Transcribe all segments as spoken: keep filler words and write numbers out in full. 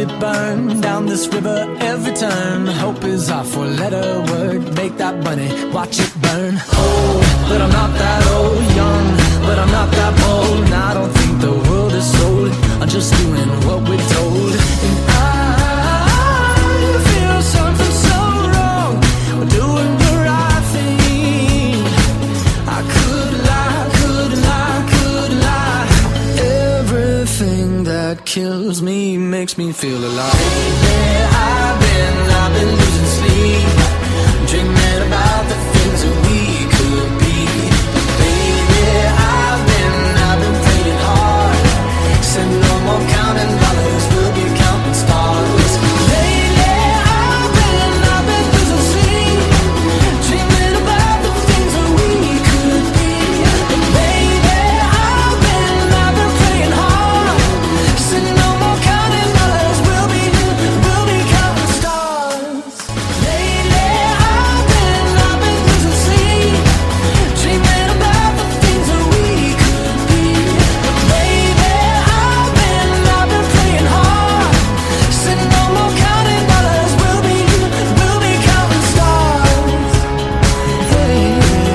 it burn down this river every turn. Hope is our four-letter word. Make that money, watch it burn. Old, but I'm not that old. Young, but I'm not that bold. And I don't think the world is sold. I'm just doing what we're told. And I feel something so wrong. We're doing the right thing. I could lie, could lie, could lie. Everything that kills me makes me feel alive. Yeah, I've been, I've been losing sleep, dreaming about the things that we could be. Baby, I've been, I've been praying hard. Said no more counting dollars, we'll be counting stars. Lately, I've been, I've been losing sleep, dreaming about the things that we could be. Baby, I've been, I've been praying hard. Said no more counting dollars, we'll be, we'll be counting stars. Lately, I've been, I've been losing sleep, dreaming about the things that we could be. Baby, I've been, I've been praying hard. Said no more counting dollars, we'll be, we'll be counting stars. Hey.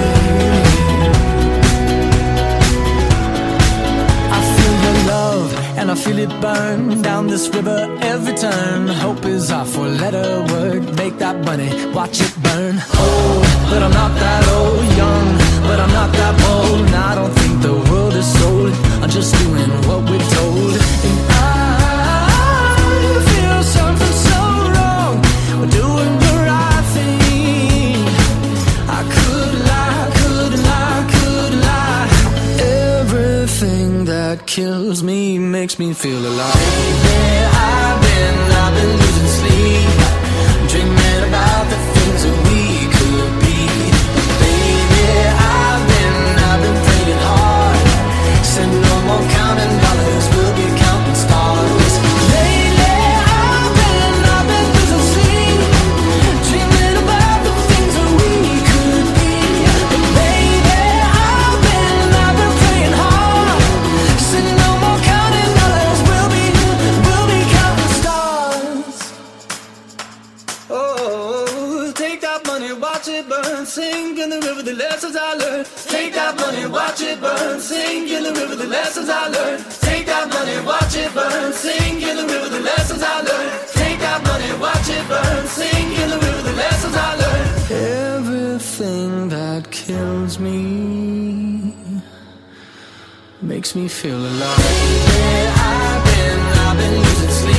I feel your love and I feel it burn down this river every turn. Hope is our four-letter word. Make that money, watch it burn. Old, but I'm not that old. Young, but I'm not that bold. And I don't think the world is sold. I'm just doing what we're told. And I feel something so wrong. We're doing the right thing. I could lie, could lie, could lie. Everything that kills me makes me feel alive. Yeah, I've been, I've been losing sleep, dreaming about the things that we could be. Baby, I've been, I've been praying hard. Said no more counting dollars, we'll be counting stars. Lately, I've been, I've been losing sleep, dreaming about the things that we could be. Baby, I've been, I've been praying hard. Said no more counting dollars, we'll be, we'll be counting stars. Oh, take that money, watch it burn, sing in the river the lessons I learned. Take that money, watch it burn, sing in the river the lessons I learned. Take that money, watch it burn, sing in the river the lessons I learned. Take that money, watch it burn, sing in the river the lessons I learned. Everything that kills me makes me feel alive. Yeah, I've been, I've been losing sleep,